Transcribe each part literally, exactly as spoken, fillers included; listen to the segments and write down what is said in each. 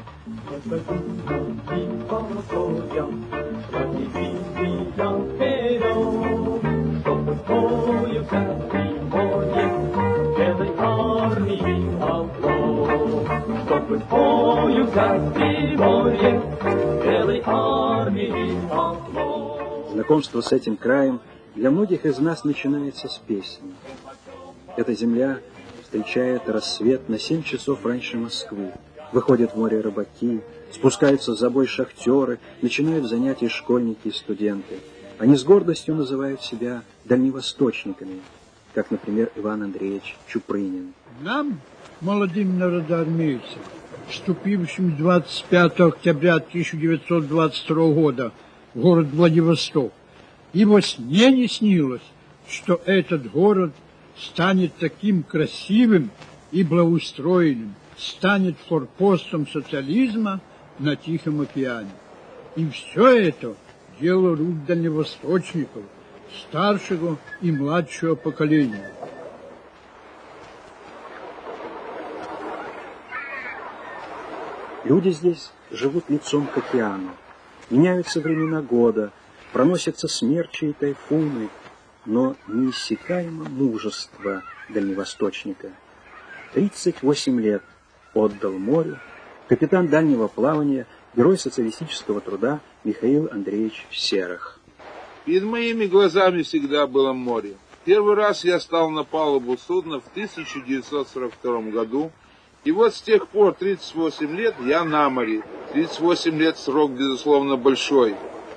Знакомство с этим краем для многих из нас начинается с песни. Эта земля встречает рассвет на семь часов раньше Москвы. Выходят в море рыбаки, спускаются в забой шахтеры, начинают занятия школьники и студенты. Они с гордостью называют себя дальневосточниками, как, например, Иван Андреевич Чупрынин. Нам, молодым народоармейцам, вступившим двадцать пятого октября тысяча девятьсот двадцать второго года в город Владивосток, и во сне не снилось, что этот город станет таким красивым и благоустроенным, станет форпостом социализма на Тихом океане. И все это дело рук дальневосточников, старшего и младшего поколения. Люди здесь живут лицом к океану. Меняются времена года, проносятся смерчи и тайфуны, но неиссякаемо мужество дальневосточника. тридцать восемь лет отдал морю капитан дальнего плавания, герой социалистического труда Михаил Андреевич Серых. Перед моими глазами всегда было море. Первый раз я стал на палубу судна в тысяча девятьсот сорок втором году, и вот с тех пор тридцать восемь лет я на море. тридцать восемь лет срок, безусловно, большой.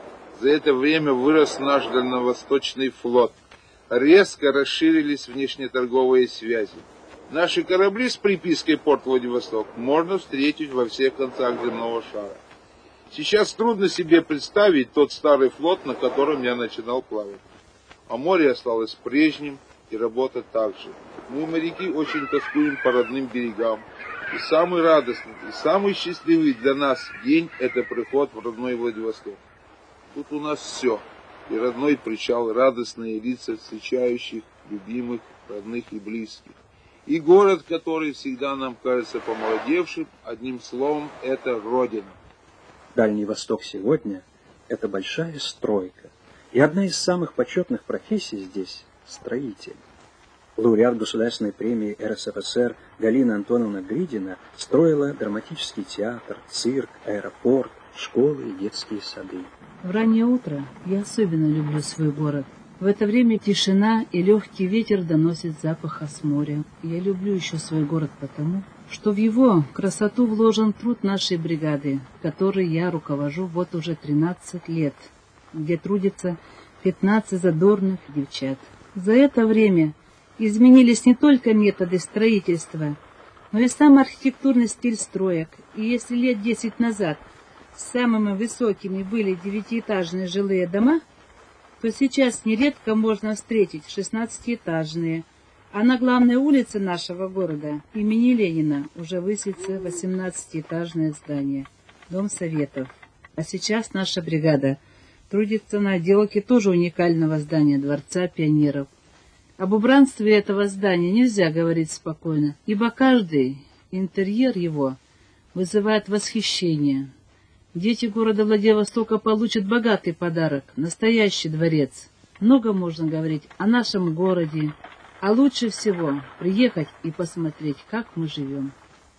За это время вырос наш дальневосточный флот. Резко расширились внешнеторговые связи. Наши корабли с припиской «Порт Владивосток» можно встретить во всех концах земного шара. Сейчас трудно себе представить тот старый флот, на котором я начинал плавать. А море осталось прежним, и работа также. Мы, моряки, очень тоскуем по родным берегам. И самый радостный, и самый счастливый для нас день – это приход в родной Владивосток. Тут у нас все. И родной причал, радостные лица встречающих, любимых, родных и близких. И город, который всегда нам кажется помолодевшим, одним словом, это Родина. Дальний Восток сегодня – это большая стройка. И одна из самых почетных профессий здесь – строитель. Лауреат Государственной премии эр эс эф эс эр Галина Антоновна Гридина строила драматический театр, цирк, аэропорт, школы и детские сады. В раннее утро я особенно люблю свой город. В это время тишина и легкий ветер доносит запах с моря. Я люблю еще свой город потому, что в его красоту вложен труд нашей бригады, которой я руковожу вот уже тринадцать лет, где трудится пятнадцать задорных девчат. За это время изменились не только методы строительства, но и сам архитектурный стиль строек. И если лет десять назад самыми высокими были девятиэтажные жилые дома, то сейчас нередко можно встретить шестнадцатиэтажные, а на главной улице нашего города имени Ленина уже высится восемнадцатиэтажное здание, Дом Советов. А сейчас наша бригада трудится на отделке тоже уникального здания Дворца пионеров. Об убранстве этого здания нельзя говорить спокойно, ибо каждый интерьер его вызывает восхищение. Дети города Владивостока получат богатый подарок, настоящий дворец. Много можно говорить о нашем городе, а лучше всего приехать и посмотреть, как мы живем.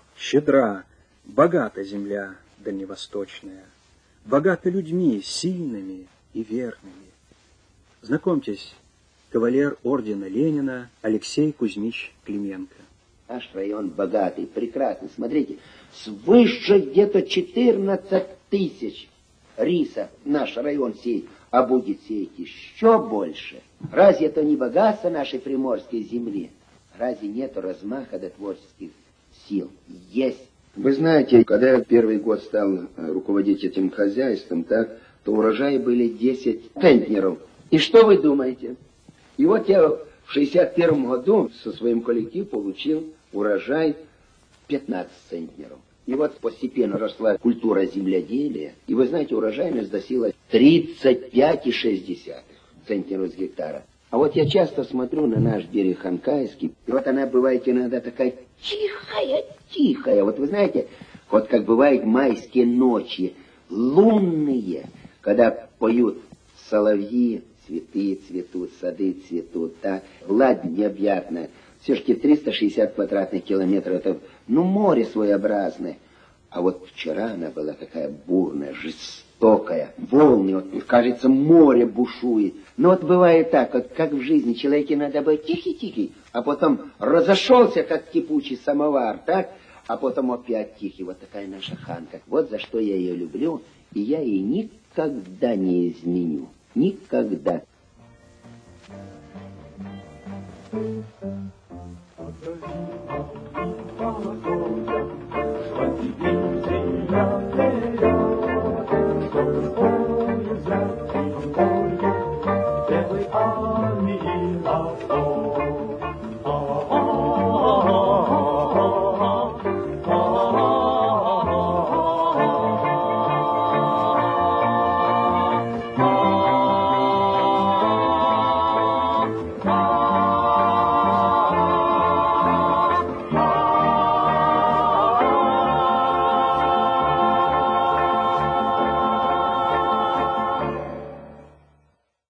Щедра, богата земля дальневосточная, богата людьми сильными и верными. Знакомьтесь, кавалер ордена Ленина Алексей Кузьмич Клименко. Наш район богатый, прекрасный. Смотрите, свыше где-то четырнадцать тысяч риса наш район сеет, а будет сеять еще больше. Разве это не богатство нашей приморской земли? Разве нет размаха до творческих сил? Есть. Вы знаете, когда я первый год стал руководить этим хозяйством, так, то урожаи были десять центнеров. И что вы думаете? И вот я в шестьдесят первом году со своим коллективом получил урожай пятнадцать центнеров. И вот постепенно росла культура земледелия. И вы знаете, урожайность достигла тридцать пять и шесть десятых центнеров с гектара. А вот я часто смотрю на наш берег Ханкайский, и вот она бывает иногда такая тихая-тихая. Вот вы знаете, Вот как бывают майские ночи, лунные, когда поют соловьи, цветы цветут, сады цветут, так, гладь необъятная. Все-таки триста шестьдесят квадратных километров, это, ну, море своеобразное. А вот вчера она была такая бурная, жестокая, волны, вот, кажется, море бушует. Но вот бывает так, вот, как в жизни, человеке надо быть тихий-тихий, а потом разошелся, как кипучий самовар, так? А потом опять тихий. Вот такая наша Ханка. Вот за что я ее люблю, и я ей никогда не изменю. Никогда. Thank you.